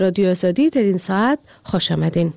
رادیو آزادی در این ساعت خوش آمدین.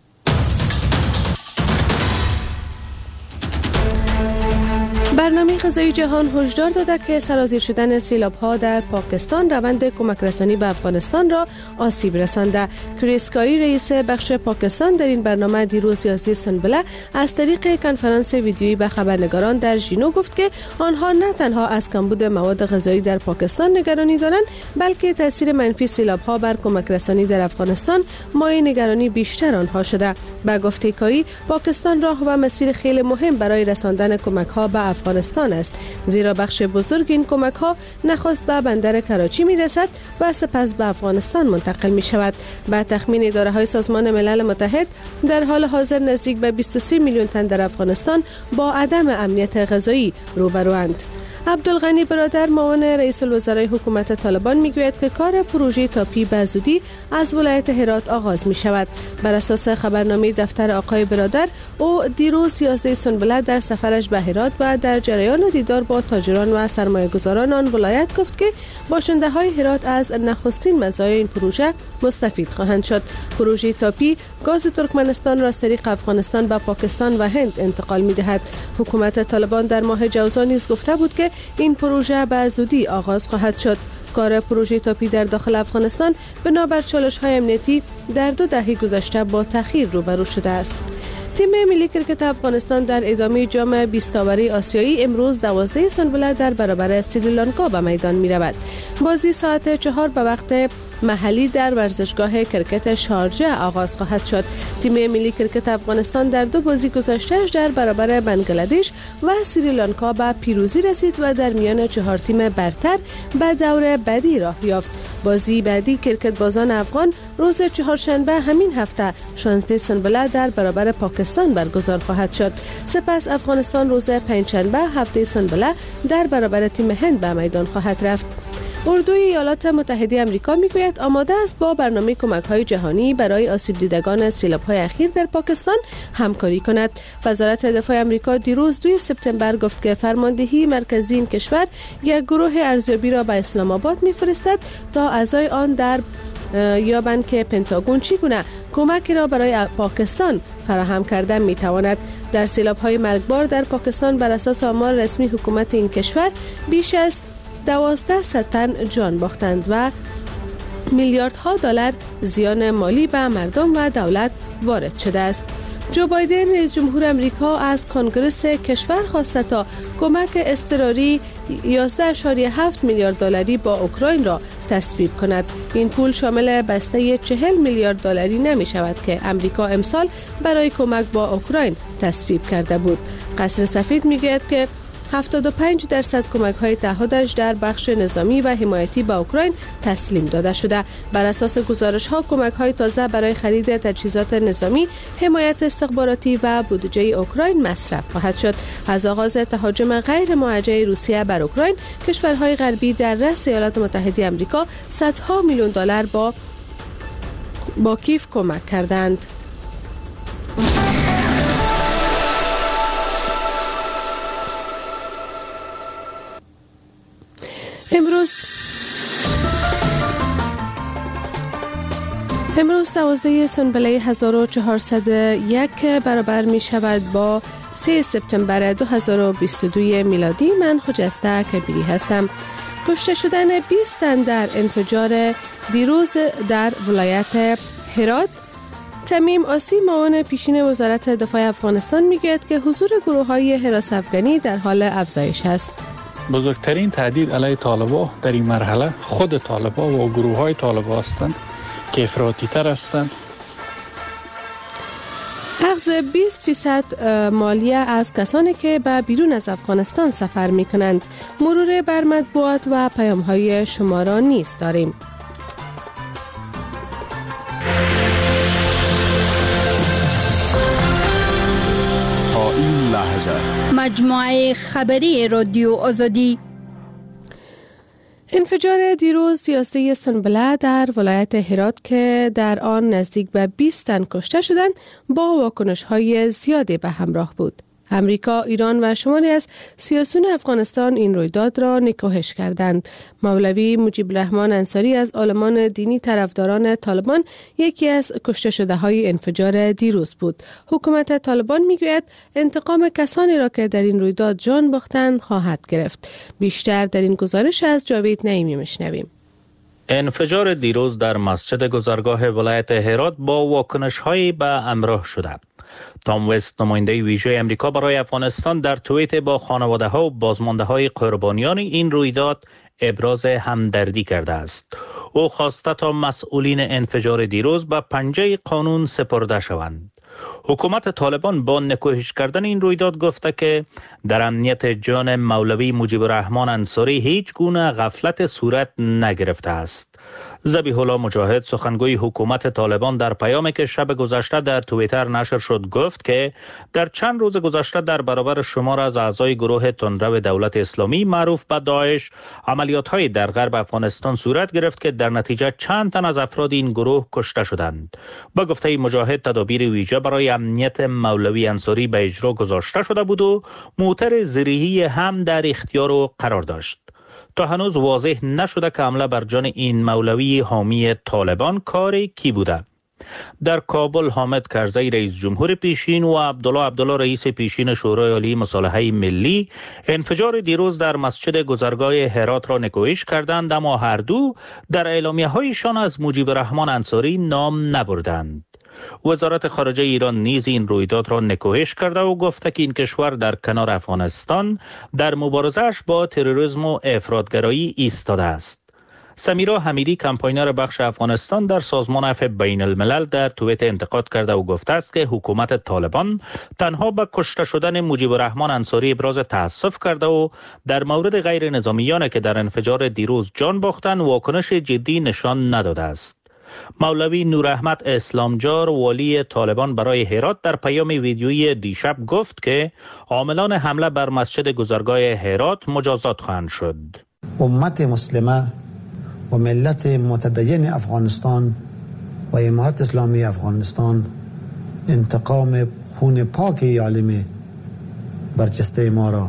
برنامه غذایی جهان هشدار داده که سرازیر شدن سیلاب‌ها در پاکستان روند کمک رسانی به افغانستان را آسیب رسانده. کریس کایی رئیس بخش پاکستان در این برنامه دیروز 11 سنبله از طریق کنفرانس ویدیویی به خبرنگاران در ژینو گفت که آنها نه تنها از کمبود مواد غذایی در پاکستان نگرانی دارند، بلکه تاثیر منفی سیلاب‌ها بر کمک رسانی در افغانستان مایه نگرانی بیشتر آنها شده. با گفته کایی پاکستان راه و مسیر خیلی مهم برای رساندن کمک‌ها به افغانستان است، زیرا بخش بزرگ این کمک ها نخست به بندر کراچی می رسد و سپس به افغانستان منتقل می شود. به تخمین اداره های سازمان ملل متحد در حال حاضر نزدیک به 23 میلیون تن در افغانستان با عدم امنیت غذایی روبروند. عبدالغنی برادر معاون رئیس الوزرای حکومت طالبان میگوید که کار پروژه تاپی به زودی از ولایت هرات آغاز می شود. بر اساس خبرنامه دفتر آقای برادر، او دیروز 11 سنبله در سفرش به هرات و در جریان دیدار با تاجران و سرمایه‌گذاران آن ولایت گفت که باشنده های هرات از نخستین مزایای این پروژه مستفید خواهند شد. پروژه تاپی گاز ترکمنستان را از طریق افغانستان به پاکستان و هند انتقال می دهد. حکومت طالبان در ماه جوزا نیز گفته بود که این پروژه به زودی آغاز خواهد شد. کار پروژه تاپی در داخل افغانستان بنابر چالش‌های امنیتی در 2 دهه گذشته با تأخیر روبرو شده است. تیم ملی کرکت افغانستان در ادامه جام 20 تاوری آسیایی امروز 12 سنبله در برابر سریلانکا به میدان می رود. بازی ساعت 4 به وقت محلی در ورزشگاه کرکت شارجه آغاز خواهد شد. تیم ملی کرکت افغانستان در 2 بازی گذشته‌اش در برابر بنگلادش و سریلانکا به پیروزی رسید و در میان 4 تیم برتر به دور بعدی راه یافت. بازی بعدی کرکت بازان افغان روز چهارشنبه همین هفته 16 سنبله در برابر پاکستان برگزار خواهد شد. سپس افغانستان روز پنجشنبه 7 سنبله در برابر تیم هند به میدان خواهد رفت. اردوی ایالات متحده آمریکا میگوید آماده است با برنامه کمک‌های جهانی برای آسیب دیدگان سیلاب‌های اخیر در پاکستان همکاری کند. وزارت دفاع آمریکا دیروز 2 سپتامبر گفت که فرماندهی مرکزی این کشور یک گروه ارزیابی را به اسلام آباد می‌فرستد تا اعضای آن در یابند که پنتاگون چگونه کمکی را برای پاکستان فراهم کرده می‌تواند. در سیلاب‌های مرگبار در پاکستان بر اساس آمار رسمی حکومت این کشور بیش از 1200 تن جان باختند و میلیاردها دلار زیان مالی به مردم و دولت وارد شده است. جو بایدن رئیس جمهور آمریکا از کنگره کشور خواسته تا کمک اضطراری 11.7 میلیارد دلاری با اوکراین را تصویب کند. این پول شامل بسته 40 میلیارد دلاری نمی شود که آمریکا امسال برای کمک با اوکراین تصویب کرده بود. قصر سفید می گوید که 75% کمک‌های تعهدش در بخش نظامی و حمایتی به اوکراین تسلیم داده شده. بر اساس گزارش‌ها کمک‌های تازه برای خرید تجهیزات نظامی، حمایت استخباراتی و بودجه اوکراین مصرف خواهد شد. از آغاز تهاجم غیر موجه روسیه بر اوکراین، کشورهای غربی در رأس ایالات متحده آمریکا صدها میلیون دلار با کیف کمک کردند. امروز 12 سنبله 1401 برابر می شود با 3 سپتامبر 2022 میلادی. من خجسته کبیری هستم. کشته شدن 20 تن در انفجار دیروز در ولایت هرات. تمیم آسی معاون پیشین وزارت دفاع افغانستان میگوید که حضور گروه‌های حراس افغانی در حال افزایش است. بزرگترین تهدید علیه طالبان در این مرحله خود طالبان و گروه‌های طالبان هستند که افراطی تر هستند. اخذ 20% مالیه از کسانی که به بیرون از افغانستان سفر می کنند. مرور بر مطبوعات و پیام‌های شما را نیز داریم. تا این لحظه مجموعه خبری رادیو آزادی. انفجار دیروز 11 سنبله در ولایت هرات که در آن نزدیک به 20 تن کشته شدند با واکنش‌های زیادی به همراه بود. امریکا، ایران و شماری از سیاسیون افغانستان این رویداد را نکوهش کردند. مولوی مجیب الرحمن انصاری از عالمان دینی طرفداران طالبان یکی از کشته شده های انفجار دیروز بود. حکومت طالبان میگوید انتقام کسانی را که در این رویداد جان باختند خواهد گرفت. بیشتر در این گزارش از جاوید نعیمی میشنویم. انفجار دیروز در مسجد گذرگاه ولایت هرات با واکنش‌هایی به همراه شده. تام وست، نماینده ویژه امریکا برای افغانستان، در توییت با خانواده‌ها و بازمانده‌های قربانیان این رویداد ابراز همدردی کرده است. او خواسته تا مسئولین انفجار دیروز به پنجه قانون سپرده شوند. حکومت طالبان با نکوهش کردن این رویداد گفته که در امنیت جان مولوی مجیب الرحمن انصاری هیچ گونه غفلت صورت نگرفته است. ذبیح الله مجاهد، سخنگوی حکومت طالبان، در پیامی که شب گذشته در توییتر نشر شد گفت که در چند روز گذشته در برابر شمار از اعضای گروه تندرو دولت اسلامی معروف به داعش عملیات‌های در غرب افغانستان صورت گرفت که در نتیجه چند تن از افراد این گروه کشته شدند. با گفته مجاهد، تدابیر ویژه برای امنیت مولوی انصاری به اجرا گذاشته شده بود و موتر زرهی هم در اختیار او قرار داشت. تا هنوز واضح نشده که حمله بر جان این مولوی حامی طالبان کار کی بوده. در کابل، حامد کرزی رئیس جمهور پیشین و عبدالله رئیس پیشین شورای عالی مصالحه ملی انفجار دیروز در مسجد گذرگاه هرات را نکوهش کردند، اما هر دو در اعلامیه‌هایشان از مجیب الرحمن انصاری نام نبردند. وزارت خارجه ایران نیز این رویداد را نکوهش کرده و گفته که این کشور در کنار افغانستان در مبارزه‌اش با تروریسم و افراطگرایی ایستاده است. سمیرا حمیدی، کمپاینر بخش افغانستان در سازمان عفو بین الملل، در توییت انتقاد کرده و گفته است که حکومت طالبان تنها به کشته شدن مجیب الرحمن انصاری ابراز تأسف کرده و در مورد غیر نظامیانی که در انفجار دیروز جان باختند واکنش جدی نشان نداده است. مولوی نور احمد اسلامجار، والی طالبان برای هرات، در پیام ویدیویی دیشب گفت که عاملان حمله بر مسجد گذرگاه هرات مجازات خواهند شد. امت مسلمه و ملت متدین افغانستان و امارت اسلامی افغانستان انتقام خون پاک عالم برجسته ما را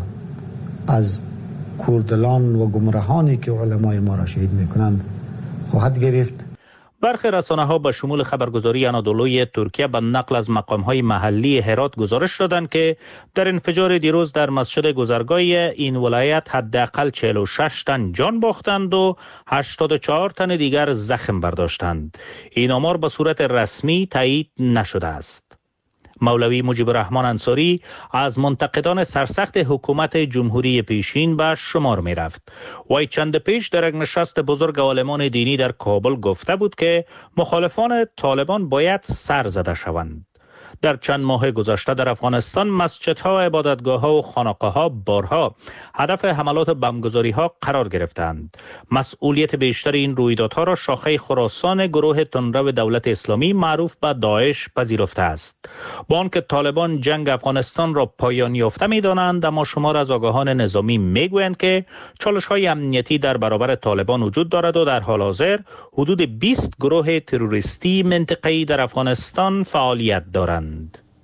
از کوردلان و گمراهانی که علمای ما را شهید میکنند خواهد گرفت. برخی رسانه‌ها به شمول خبرگزاری انادولوی ترکیه به نقل از مقام‌های محلی هرات گزارش دادند که در انفجار دیروز در مسجد گذرگاه این ولایت حداقل 46 تن جان باختند و 84 تن دیگر زخم برداشتند. این آمار به صورت رسمی تایید نشده است. مولوی مجیب الرحمن انصاری از منتقدان سرسخت حکومت جمهوری پیشین به شمار می رفت. وی چند پیش در یک نشست بزرگ عالمان دینی در کابل گفته بود که مخالفان طالبان باید سر زده شوند. در چند ماه گذشته در افغانستان مسجدها، عبادتگاه‌ها و خانقاه‌ها بارها هدف حملات بمبگذاری‌ها قرار گرفتند. مسئولیت بیشتر این رویدادها را شاخه خراسان گروه تندرو دولت اسلامی معروف به داعش پذیرفته است. با آنکه طالبان جنگ افغانستان را پایان یافته می‌دانند، اما شمار از آگاهان نظامی می‌گویند که چالش‌های امنیتی در برابر طالبان وجود دارد و در حال حاضر حدود 20 گروه تروریستی منطقه‌ای در افغانستان فعالیت دارند.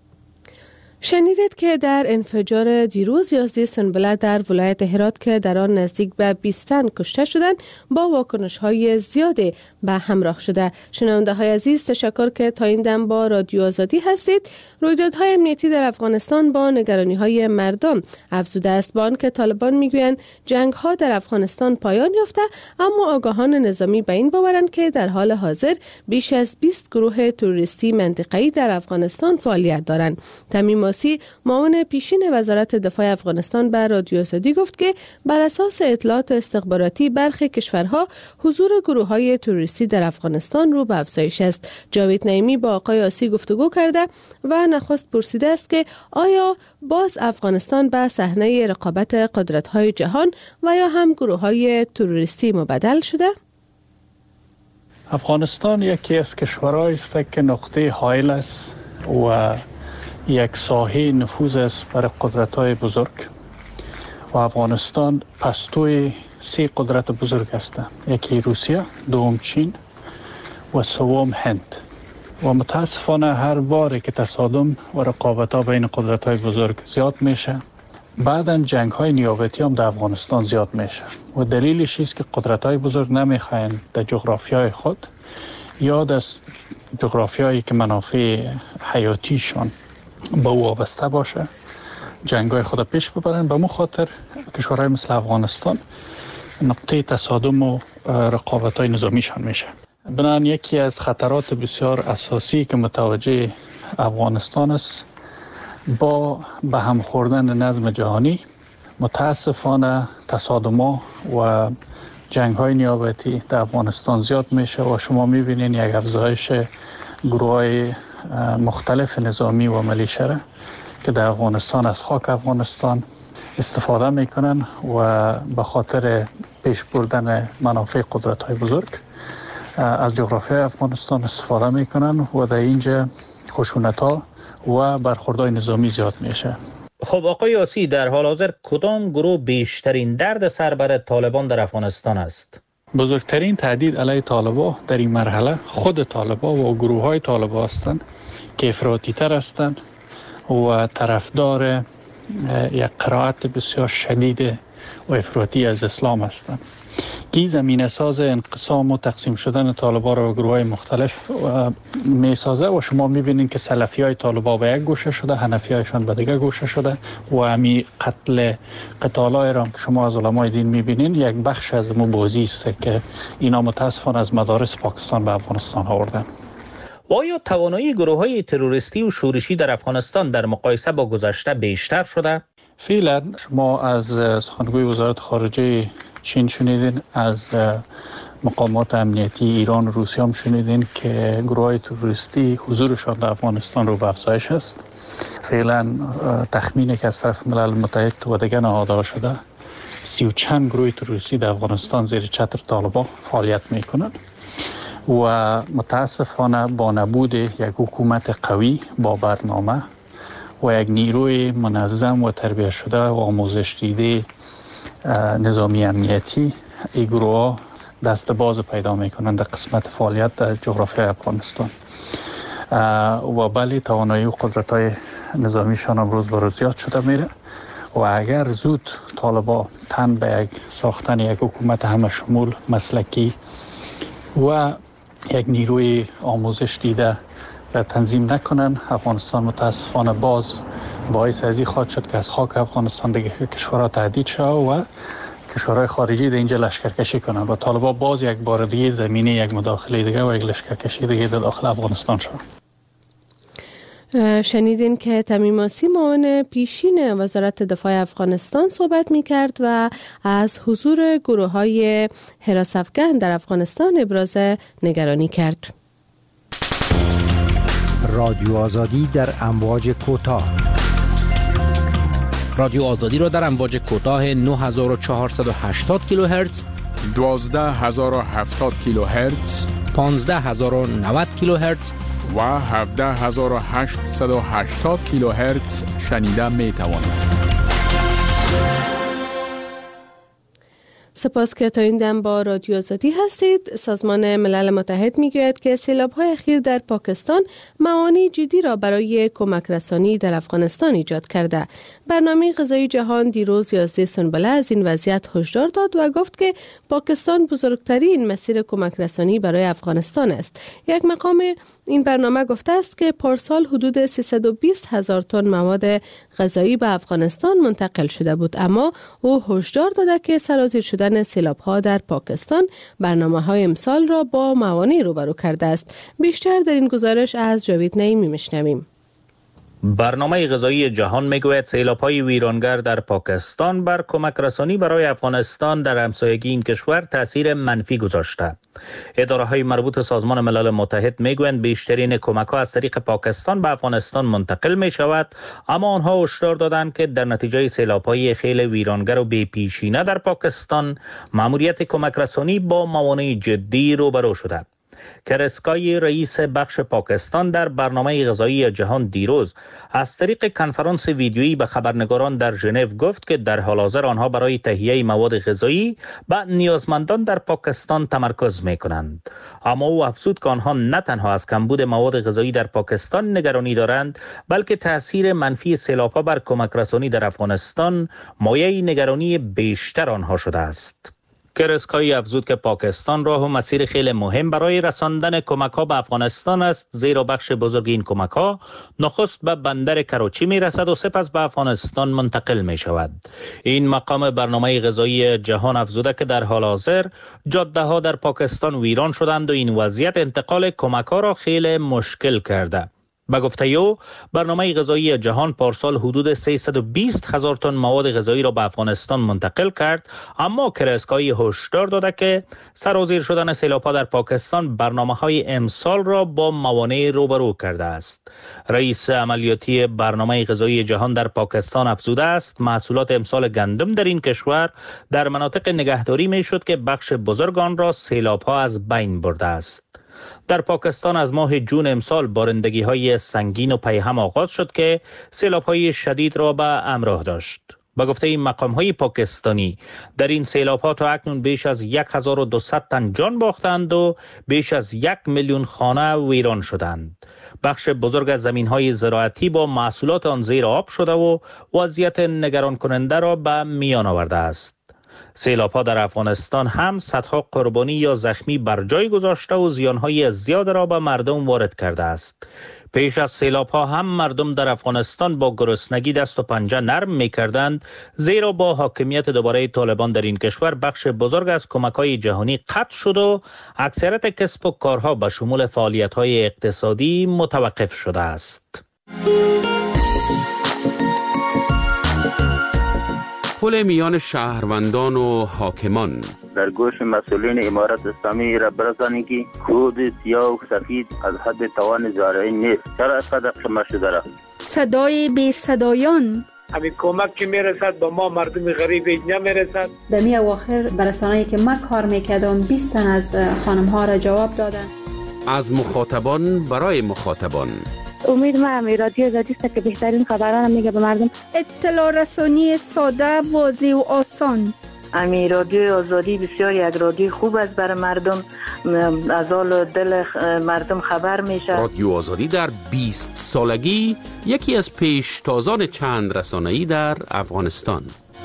شنیدید که در انفجار دیروز 11 سنبله در ولایت هرات که در آن نزدیک به 20 تن کشته شدند با واکنش‌های زیادی به همراه شده. شنونده‌های عزیز، تشکر که تا این دم با رادیو آزادی هستید. رویدادهای امنیتی در افغانستان با نگرانی‌های مردم افزوده است. با آنکه طالبان میگویند جنگ‌ها در افغانستان پایان یافته، اما آگاهان نظامی به این باورند که در حال حاضر بیش از 20 گروه تروریستی منطقه‌ای در افغانستان فعالیت دارند. تمیم معاون پیشین وزارت دفاع افغانستان به رادیو آزادی گفت که بر اساس اطلاعات استخباراتی برخی کشورها حضور گروه‌های تروریستی در افغانستان رو به افزایش است. جاوید نعیمی با آقای آسی گفتگو کرده و نخست پرسیده است که آیا باز افغانستان به صحنه رقابت قدرت‌های جهان و یا هم گروه‌های تروریستی مبدل شده؟ افغانستان یکی از کشورهایی است که نقطه حائل است و یک ساحه نفوذ است برای قدرت‌های بزرگ و افغانستان پستوی 3 قدرت بزرگ است. یکی روسیه، دوم چین و سوم هند. و متاسفانه هر باری که تصادم و رقابت‌ها بین قدرت‌های بزرگ زیاد میشه، بعداً جنگ‌های نیابتی هم در افغانستان زیاد میشه و دلیلش است که قدرت‌های بزرگ نمیخواین در جغرافیای خود یا در جغرافیایی که منافع حیاتیشان به او وابسته باشه جنگ‌های خود پیش ببرن. به خاطر کشورهای مثل افغانستان نقطه تصادم و رقابت‌های نظامیشان میشه. بنابراین یکی از خطرات بسیار اساسی که متوجه افغانستان است با به هم خوردن نظم جهانی، متاسفانه تصادم‌ها و جنگ‌های نیابتی در افغانستان زیاد میشه و شما می‌بینید یک افزایش گروه‌های مختلف نظامی و ملیشه که در افغانستان از خاک افغانستان استفاده میکنن و به خاطر پیش بردن منافع قدرت‌های بزرگ از جغرافیای افغانستان استفاده میکنن و در اینجا خشونت‌ها و برخوردهای نظامی زیاد میشه. خب آقای یاسی، در حال حاضر کدام گروه بیشترین درد سر بر طالبان در افغانستان است؟ بزرگترین تهدید علیه طالبان در این مرحله خود طالبان و گروه‌های طالبان هستند که افراطی تر هستند و طرفدار یک قرائت بسیار شدید و افراطی از اسلام هستند که زمینه ساز انقسام و تقسیم شدن طالبان را به گروه‌های مختلف میسازه و شما می‌بینید که سلفی‌های طالبان به یک گوشه شده، حنفی‌هایشان به دیگر گوشه شده و همین قتال‌های را که شما از علمای دین می‌بینید یک بخش از بازی است که اینا متأسفانه از مدارس پاکستان به افغانستان آوردن. و آیا توانایی گروه‌های تروریستی و شورشی در افغانستان در مقایسه با گذشته بیشتر شده؟ فعلا شما از سخنگوی وزارت خارجه چین شنیدین، از مقامات امنیتی ایران و روسیه هم شنیدین که گروه‌های تروریستی حضورشان در افغانستان رو به افزایش است. فعلا تخمینی که از طرف ملل متحد و دیگر نهادها شده 30 چند گروه تروریستی در افغانستان زیر چتر طالبان فعالیت میکنند و متاسفانه با نبود یک حکومت قوی با برنامه و یک نیروی منظم و تربیت شده و آموزش دیده نظامی امنیتی، این گروه دست باز پیدا میکنند در قسمت فعالیت در جغرافیای افغانستان و بله توانایی و قدرت‌های نظامیشان امروز به روز زیاد شده میره و اگر زود طالبان تن به ساختن یک حکومت همه شمول مسلکی و یک نیروی آموزش دیده تنظیم نکنن، افغانستان متاسفانه باز باعث ازی خواهد شد که از خاک افغانستان دیگه کشورها تهدید شد و کشورهای خارجی در اینجا لشکرکشی کنن و طالبان باز یک بار دیگه زمینه یک مداخله دیگه و یک لشکرکشی دیگه در داخل افغانستان شد. شنیدین که تمیم آسی معاون پیشین وزارت دفاع افغانستان صحبت می کرد و از حضور گروه های حراس افغان در افغانستان ابراز نگرانی کرد. رادیو آزادی در امواج کوتاه. رادیو آزادی را در امواج کوتاه 9480 کیلوهرتز، 12070 کیلوهرتز، 15090 کیلوهرتز و 17880 کیلوهرتز شنیده می توانید. سپاس که تا این دم با رادیو آزادی هستید. سازمان ملل متحد میگوید که سیلاب‌های اخیر در پاکستان معانی جدی را برای کمک رسانی در افغانستان ایجاد کرده. برنامه غذایی جهان دیروز 11 سنبله از این وضعیت هشدار داد و گفت که پاکستان بزرگترین مسیر کمک رسانی برای افغانستان است. یک مقام این برنامه گفته است که پارسال حدود 320,000 تن مواد غذایی به افغانستان منتقل شده بود، اما او هشدار داده که سرازیر شدن سیلاب‌ها در پاکستان برنامه‌های امسال را با موانع روبرو کرده است. بیشتر در این گزارش از جاوید نعیمی میشنویم. برنامه غذایی جهان میگوید سیلاب‌های ویرانگر در پاکستان بر کمک رسانی برای افغانستان در همسایگی این کشور تاثیر منفی گذاشته. اداره‌های مربوط سازمان ملل متحد میگویند بیشترین کمک‌ها از طریق پاکستان به افغانستان منتقل می‌شود، اما آنها هشدار دادند که در نتیجه سیلاب‌های خیلی ویرانگر و بی‌پیشینه در پاکستان مأموریت کمک رسانی با موانع جدی روبرو شده. کرسکای رئیس بخش پاکستان در برنامه غذایی جهان دیروز از طریق کنفرانس ویدیویی به خبرنگاران در ژنو گفت که در حال حاضر آنها برای تهیه مواد غذایی به نیازمندان در پاکستان تمرکز می‌کنند. اما او افزود که آنها نه تنها از کمبود مواد غذایی در پاکستان نگرانی دارند، بلکه تأثیر منفی سیلاب‌ها بر کمک رسانی در افغانستان مایه نگرانی بیشتر آنها شده است. کرسکایی افزود که پاکستان راه و مسیر خیلی مهم برای رساندن کمک‌ها به افغانستان است، زیرا بخش بزرگ این کمک‌ها نخست به بندر کراچی می‌رسد و سپس به افغانستان منتقل می‌شود. این مقام برنامه غذایی جهان افزوده که در حال حاضر جاده‌ها در پاکستان ویران شدند و این وضعیت انتقال کمک‌ها را خیلی مشکل کرده. به گفته او، برنامه غذایی جهان پارسال حدود 320,000 تن مواد غذایی را به افغانستان منتقل کرد، اما کرسکایی هشدار داده که سرازیر شدن سیلاب‌ها در پاکستان برنامه‌های امسال را با موانع روبرو کرده است. رئیس عملیاتی برنامه غذایی جهان در پاکستان افزوده است محصولات امسال گندم در این کشور در مناطق نگهداری می‌شد که بخش بزرگ آن را سیلاب‌ها از بین برده است. در پاکستان از ماه جون امسال بارندگی‌های سنگین و پیهم آغاز شد که سیلاب‌های شدید را به همراه داشت. به گفته این مقام‌های پاکستانی، در این سیلاب‌ها تا اکنون بیش از 1200 تن جان باختند و بیش از 1 میلیون خانه ویران شدند. بخش بزرگ از زمین‌های زراعتی با محصولات آن زیر آب شده و وضعیت نگران کننده را به میان آورده است. سیلاب‌ها در افغانستان هم صدها قربانی یا زخمی بر جای گذاشته و زیان‌های زیاد را به مردم وارد کرده است. پیش از سیلاب‌ها هم مردم در افغانستان با گرسنگی دست و پنجه نرم می‌کردند، زیرا با حاکمیت دوباره طالبان در این کشور بخش بزرگ از کمک‌های جهانی قطع شد و اکثریت کسب و کارها به شمول فعالیت‌های اقتصادی متوقف شده است. پل میان شهروندان و حاکمان در گوش مسئولین امارت اسلامی را برسانید که کود سیاه و سفید از حد توان زارعین نیست. چرا اینقدر شما شده را؟ صدای بی صدایان، همین کمک که میرسد با ما مردم غریب نمیرسد. در می اواخر برسانه‌ای که من کار میکردم 20 تن از خانم ها را جواب دادن. از مخاطبان برای مخاطبان. امید ما رادیو آزادی است که بهترین خبران میگه به مردم. اطلاع رسانی ساده، واضح و آسان. رادیو آزادی بسیار یک رادیو خوب است برای مردم، از حال دل مردم خبر میشه. رادیو آزادی در 20 سالگی یکی از پیشتازان چند رسانه‌ای در افغانستان.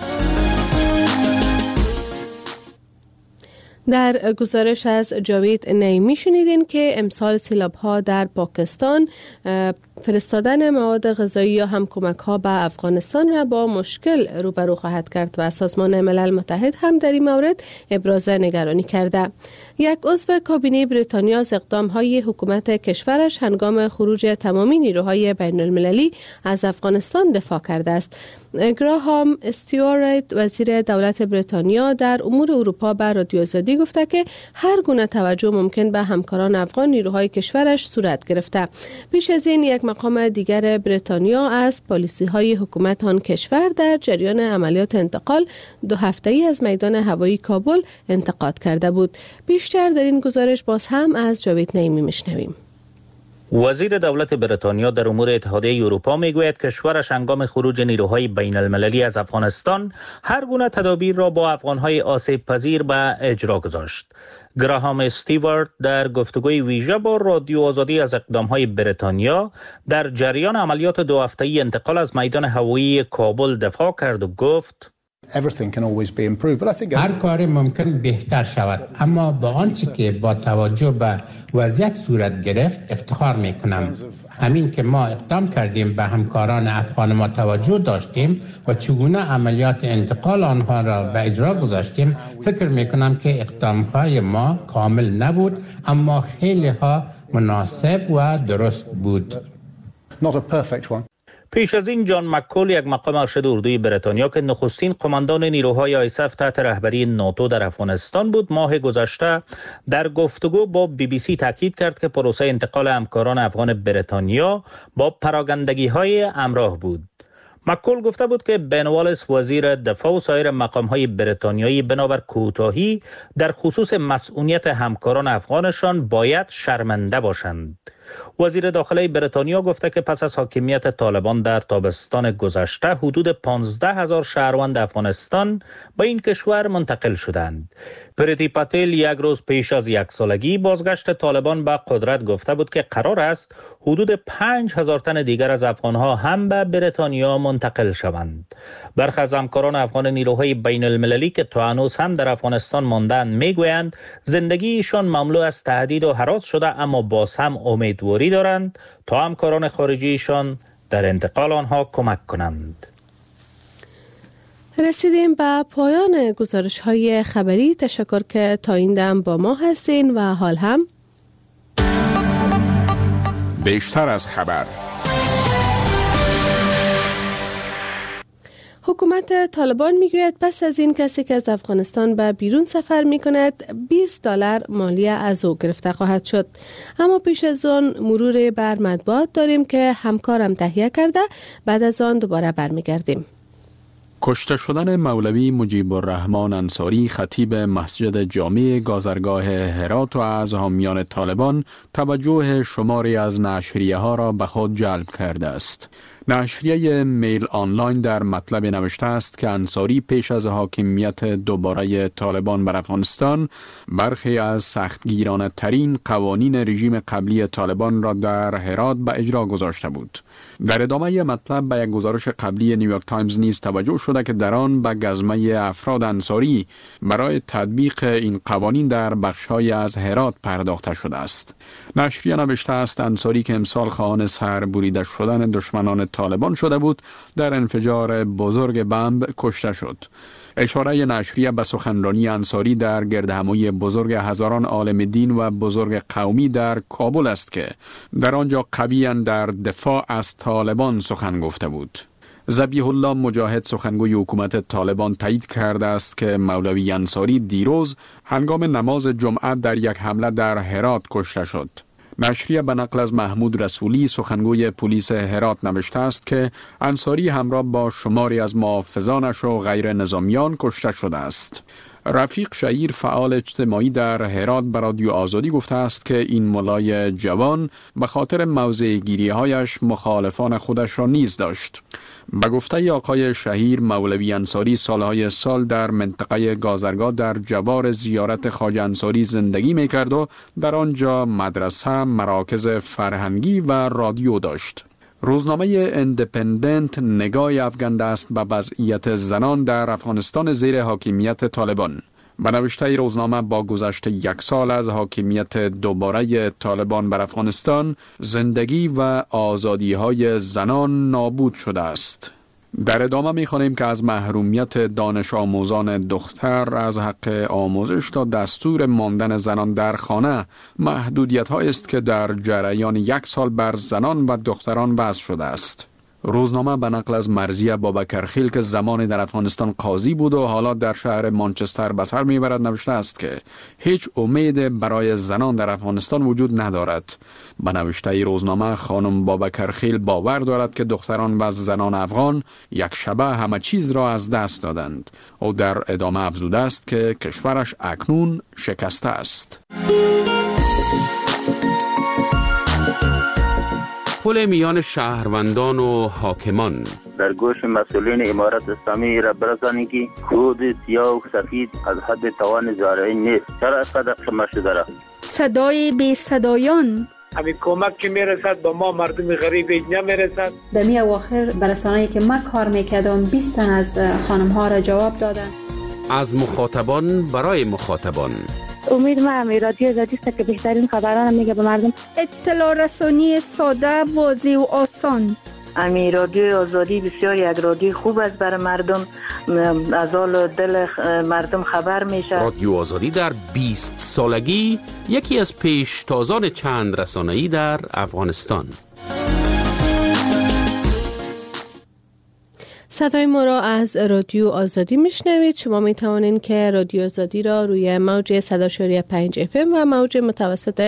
در گزارش از جاوید نعیمی شنیدین که امسال سیلاب‌ها در پاکستان فرستادن مواد غذایی یا هم کمک‌ها به افغانستان را با مشکل روبرو خواهد کرد و سازمان ملل متحد هم در این مورد ابراز نگرانی کرده. یک عضو کابینه بریتانیا از اقدام‌های حکومت کشورش هنگام خروج تمامی نیروهای بین‌المللی از افغانستان دفاع کرده است. گراهام استیوارت وزیر دولت بریتانیا در امور اروپا به رادیو آزادی گفته که هر گونه توجه ممکن به همکاران افغان نیروهای کشورش صورت گرفته. پیش از این یک مقام دیگر بریتانیا از پالیسی‌های حکومت آن کشور در جریان عملیات انتقال 2 هفته‌ای از میدان هوایی کابل انتقاد کرده بود. بیشتر در این گزارش باز هم از جاوید نعیمی میشنویم. وزیر دولت بریتانیا در امور اتحادیه اروپا میگوید کشورش هنگام خروج نیروهای بین المللی از افغانستان هر گونه تدابیر را با افغانهای آسیب پذیر به اجرا گذاشت. گراهام استیوارت در گفتگوی ویژه با رادیو آزادی از اقدامهای بریتانیا در جریان عملیات 2 هفته‌ای انتقال از میدان هوایی کابل دفاع کرد و گفت هر کاری ممکن بهتر شود، اما با آنچه که با توجه به وضعیت صورت گرفت افتخار می کنم. همین که ما اقدام کردیم به همکاران افغان ما توجه داشتیم و چگونه عملیات انتقال آنها را به اجرا گذاشتیم، فکر می کنم که اقدامهای ما کامل نبود، اما خیلی ها مناسب و درست بود. پیش از این جان مکول، یک مقام ارشد اردوی بریتانیا که نخستین قماندان نیروهای آیسف تحت رهبری ناتو در افغانستان بود، ماه گذشته در گفتگو با BBC تاکید کرد که پروسه انتقال همکاران افغان بریتانیا با پراگندگی‌های همراه بود. مکول گفته بود که بن والیس وزیر دفاع و سایر مقام‌های بریتانیایی بنابر کوتاهی در خصوص مسئولیت همکاران افغانشان باید شرمنده باشند. وزیر داخلی بریتانیا گفته که پس از حاکمیت طالبان در تابستان گذشته حدود 15,000 شهروند افغانستان به این کشور منتقل شدند. پریتی پاتیل یک روز پیش از یک سالگی بازگشت طالبان به قدرت گفته بود که قرار است حدود 5,000 تن دیگر از افغانها هم به بریتانیا منتقل شوند. برخی از همکاران افغان نیروهای بین المللی که تا هنوز هم در افغانستان ماندند میگویند زندگیشان مملو از تهدید و هراس شده، اما باز هم امیدواری دارند تا همکاران خارجیشان در انتقال آنها کمک کنند. رسیدیم به پایان گزارش های خبری. تشکر که تا این دم با ما هستین و حال هم بیشتر از خبر. حکومت طالبان میگوید پس از این کسی که از افغانستان به بیرون سفر می کند $20 مالیه از او گرفته خواهد شد. اما پیش از آن مرور بر مطبوعات داریم که همکارم تهیه کرده، بعد از آن دوباره برمیگردیم. کشته شدن مولوی مجیب الرحمن انصاری خطیب مسجد جامع گازرگاه هرات و از حامیان طالبان توجه شماری از نشریه ها را به خود جلب کرده است. نشریه میل آنلاین در مطلب نوشته است که انصاری پیش از حاکمیت دوباره طالبان بر افغانستان برخی از سختگیرانه ترین قوانین رژیم قبلی طالبان را در هرات به اجرا گذاشته بود. در ادامه مطلب به یک گزارش قبلی نیویورک تایمز نیز توجه شده که در آن به گزمه افراد انصاری برای تطبیق این قوانین در بخش‌های از هرات پرداخته شده است. نشریه نوشته است انصاری که امسال خواهان سر بریده شدن دشمنان طالبان شده بود در انفجار بزرگ بمب کشته شد. اشاره نشریه به سخنرانی انصاری در گردهمایی بزرگ هزاران عالم دین و بزرگ قومی در کابل است که در آنجا قویاً در دفاع از طالبان سخن گفته بود. ذبیح الله مجاهد سخنگوی حکومت طالبان تایید کرده است که مولوی انصاری دیروز هنگام نماز جمعه در یک حمله در هرات کشته شد. نشریه به نقل از محمود رسولی سخنگوی پلیس هرات نوشته است که انصاری همراه با شماری از محافظانش و غیر نظامیان کشته شده است. رفیق شهیر فعال اجتماعی در هرات به رادیو آزادی گفته است که این ملای جوان به خاطر موضع گیری هایش مخالفان خودش را نیز داشت. به گفته آقای شهیر مولوی انصاری سالهای سال در منطقه گازرگاه در جوار زیارت خواجه انصاری زندگی میکرد و در آنجا مدرسه، مراکز فرهنگی و رادیو داشت. روزنامه اندپندنت نگاه افکنده است به وضعیت زنان در افغانستان زیر حاکمیت طالبان. به نوشته روزنامه با گذشت یک سال از حاکمیت دوباره طالبان بر افغانستان زندگی و آزادی‌های زنان نابود شده است. در ادامه می‌خوانیم که از محرومیت دانش آموزان دختر از حق آموزش تا دستور ماندن زنان در خانه محدودیت‌هایی است که در جریان یک سال بر زنان و دختران وضع شده است. روزنامه به نقل از مرضیه بابکرخیل که زمانی در افغانستان قاضی بود و حالا در شهر مانچستر به سر میبرد نوشته است که هیچ امید برای زنان در افغانستان وجود ندارد. به نوشته روزنامه خانم بابکرخیل باور دارد که دختران و زنان افغان یک شبه همه چیز را از دست دادند. او در ادامه افزوده است که کشورش اکنون شکسته است. پل میان شهروندان و حاکمان در گوش مسئولین امارت اسلامی را برسانید که کود سیاه و سفید از حد توان زارعین نیست. چرا اینقدر شمه شده را؟ صدای بی صدایان همین کمک که میرسد با ما مردم غریب نمیرسد. در می اواخر برسانه‌ای که من کار میکردم 20 تن از خانم ها را جواب دادن. از مخاطبان برای مخاطبان. امید من رادیو آزادی است که بهترین خبران میگه به مردم. اطلاع رسانی ساده، واضح و آسان. امی رادیو آزادی بسیار یک رادیو خوب است برای مردم، از حال دل مردم خبر میشه. رادیو آزادی در 20 سالگی یکی از پیشتازان چند رسانه‌ای در افغانستان. صدای ما را از رادیو آزادی میشنوید. شما می توانید که رادیو آزادی را روی موج 100.5 FM و موج متوسط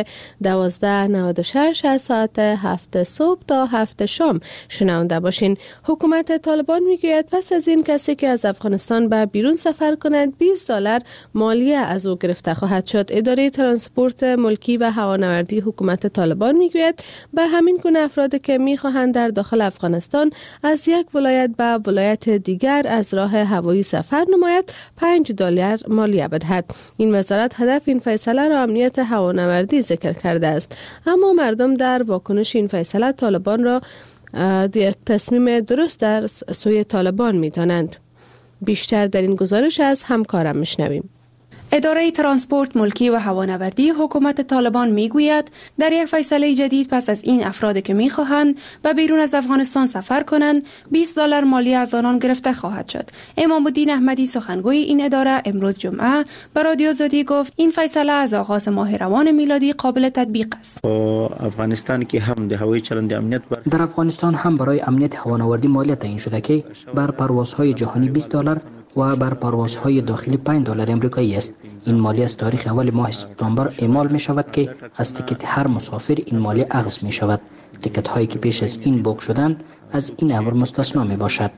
1296 از ساعت 7 صبح تا 7 شام شنونده باشین. حکومت طالبان میگوید پس از این کسی که از افغانستان به بیرون سفر کند $20 مالیه از او گرفته خواهد شد. اداره ترانسپورت ملکی و هوانوردی حکومت طالبان میگوید به همین گونه افرادی که میخواهند در داخل افغانستان از یک ولایت به ولایت دیگر از راه هوایی سفر نماید $5 مالیه بدهد. این وزارت هدف این فیصله را امنیت هوانوردی ذکر کرده است، اما مردم در واکنش این فیصله طالبان را یک تصمیم درست در سوی طالبان می‌دانند. بیشتر در این گزارش از همکارم میشنویم. اداره ترانسپورت ملکی و هوانوردی حکومت طالبان میگوید در یک فیصله جدید پس از این افرادی که میخواهند به بیرون از افغانستان سفر کنند $20 مالیه از آنان گرفته خواهد شد. امام الدین احمدی سخنگوی این اداره امروز جمعه به رادیو آزادی گفت این فیصله از آغاز ماه روان میلادی قابل تطبیق است. افغانستان که هم د هوایی چلند امنیت در افغانستان هم برای امنیت هوانوردی مالیه تعیین شده که بر پروازهای جهانی $20 و بر پروازهای داخلی $5 امریکایی است. این مالیه از تاریخ اول ماه سپتامبر اعمال می شود که از تیکت هر مسافر این مالیه اخذ می شود. تیکت هایی که پیش از این بوک شدند از این امر مستثنا می باشد.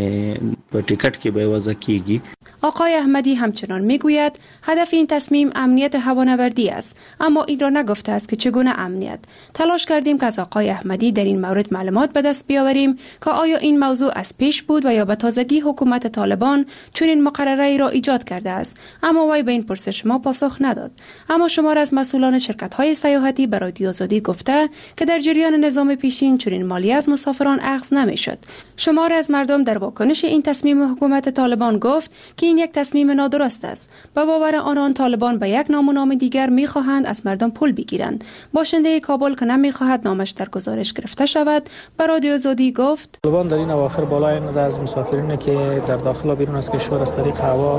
با تیکت که به وضع کیگی. آقای احمدی همچنان میگوید هدف این تصمیم امنیت هوانوردی است، اما این را نگفته است که چگونه امنیت. تلاش کردیم که از آقای احمدی در این مورد معلومات به دست بیاوریم که آیا این موضوع از پیش بود و یا به تازگی حکومت طالبان چنین مقرره را ایجاد کرده است، اما وی به این پرسش ما پاسخ نداد. اما شمار از مسئولان شرکت‌های سیاحتی به رادیو آزادی گفته که در جریان نظام پیشین چنین مالیه از مسافران اخذ نمی‌شد. شمار از مردم در واکنش این تصمیم حکومت طالبان گفت که این یک تصمیم نادرست است. به باور آنان طالبان به یک نام و نام دیگر می‌خواهند از مردم پول بگیرند. باشنده کابل که نمی‌خواهد نامش در گزارش گرفته شود به رادیو آزادی گفت طالبان در این اواخر بالای نده از مسافرین که در داخل و بیرون از کشور از طریق هوا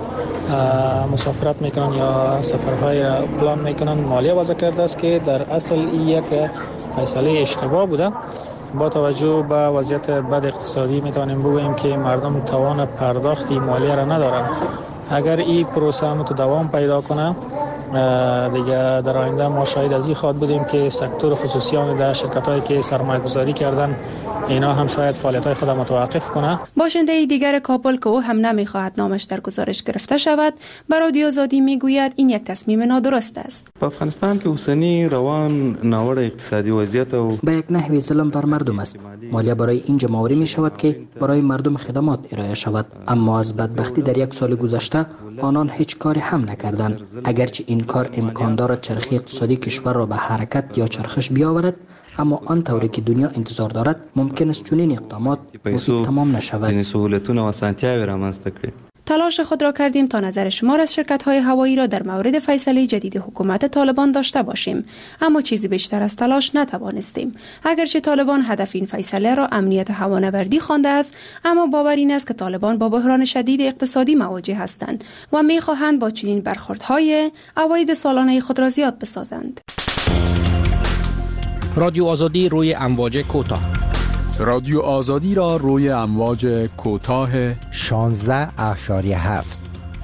مسافرت میکنن یا سفرهای پلان میکنن مالیه وضع کرده است که در اصل یک فیصله اشتباه بوده. با توجه به وضعیت بد اقتصادی میتوانیم بگوییم که مردم توان پرداخت مالیه را ندارند. اگر این پروسه هم تو دوام پیدا کنه دیگه در آینده ما شاهد از این خواهد بودیم که سکتور خصوصیان در شرکت‌هایی که سرمایه گذاری کردن اینا هم شاید فعالیت‌های خود متوقف کنه. باشنده دیگر کابل که او هم نمی‌خواهد نامش در گزارش گرفته شود به رادیو آزادی میگوید این یک تصمیم نادرست است. افغانستان که اوسنی روان ناوړه اقتصادی وضعیت او به یک نحوی ظلم بر مردم است. مالیه برای این جمع‌آوری می‌شود که برای مردم خدمات ارائه شود، اما از بدبختی در یک سال گذشته آنان هیچ کاری هم نکردند. اگرچه این کار امکان دارد چرخه اقتصادی کشور را به حرکت یا چرخش بیاورد، اما آن طوری که دنیا انتظار دارد ممکن است چنین اقدامات مفید تمام نشود. تلاش خود را کردیم تا نظر شمار از شرکت‌های هوایی را در مورد فیصله جدید حکومت طالبان داشته باشیم، اما چیزی بیشتر از تلاش نتوانستیم. اگرچه طالبان هدف این فیصله را امنیت هوانوردی خوانده است، اما باور این است که طالبان با بحران شدید اقتصادی مواجه هستند و می‌خواهند با چنین برخوردهای عواید سالانه خود را زیاد بسازند. رادیو آزادی روی امواج کوتاه. رادیو آزادی را روی امواج کوتاه 16.7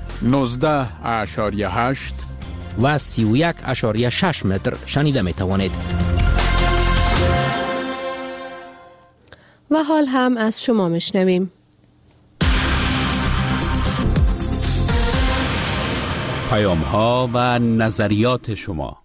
19.8 و 31.6 متر شنیده می توانید. و حال هم از شما میشنویم. پیام ها و نظریات شما.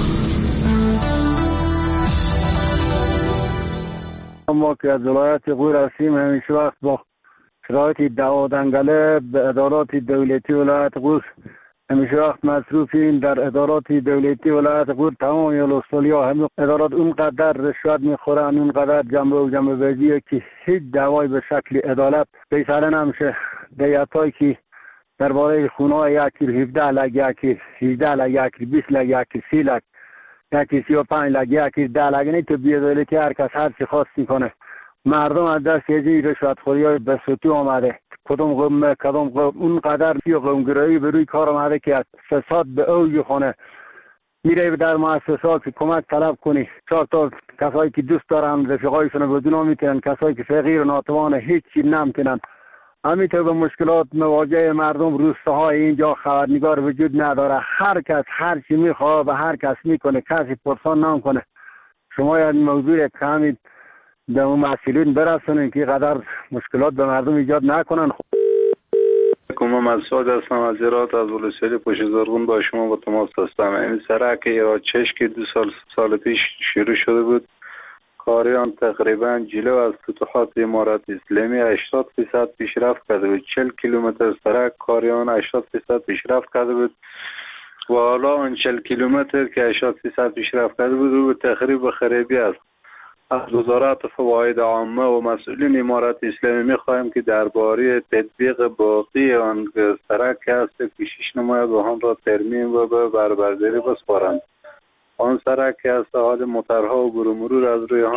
ما که از ولایت غور هستیم همیشه وقت با شرایط دعوا دنگله به ادارات دولتی ولایت غور همیشه وقت مصروفیم. در ادارات دولتی ولایت غور تمام یلوستالیا همه ادارات اونقدر رشوت میخورن، اونقدر جنبه بازیه که هیچ دعوای به شکل عدالت فیصله نمیشه. دیتایی که درباره خونه‌های یکی 17 لک، یکی 18 لک، یکی 20 لک، یکی 30 لک، یکی 35 لک، یکی 10 لک، نه تو بی‌عدالتی هر کس هر چی خواست میکنه. مردم از دست یه رشوتخوری‌های بسوتی آمده. کدوم قوم اونقدر قومگرایی به روی کار آمده که از فساد به اوج خونه. میره در مؤسسات کمک طلب کنی، چهار تا کسایی که دوست دارن رفیقایشون رو بدون میکنن، کسایی که فقیر و ناتوان هیچ چیز نمیکنن. همینطور به مشکلات مواجه مردم روستاهای اینجا خبرنگار وجود نداره. هر کس هر چی میخواه و هر کس میکنه، کسی پرسان نمیکنه. شما این موضوع کمی به اون مسئولین برسونین که قدر مشکلات به مردم ایجاد نکنن. من مسعود هستم از هرات، از ولسوالی پشت زرغون با شما با تماس هستم. این سرک ایراد-6 که 2 سال پیش شروع شده بود، کاریان تقریبا جلو از فتوحات امارت اسلامی 80% پیشرفت کرده بود. 40 کیلومتر سرک کاریان 80% پیشرفت کرده بود و حالا اون 40 کیلومتر که 80% پیشرفت کرده بود رو به تخریب و خرابی است. از وزارت فواید عامه و مسئولین امارت اسلامی می‌خواهیم که درباره تطبیق باقی آن سرک است پیشش نماید و آن را ترمیم و به بربرداری بسپارند. آن سرک که از حال موترها و برو مرور از روی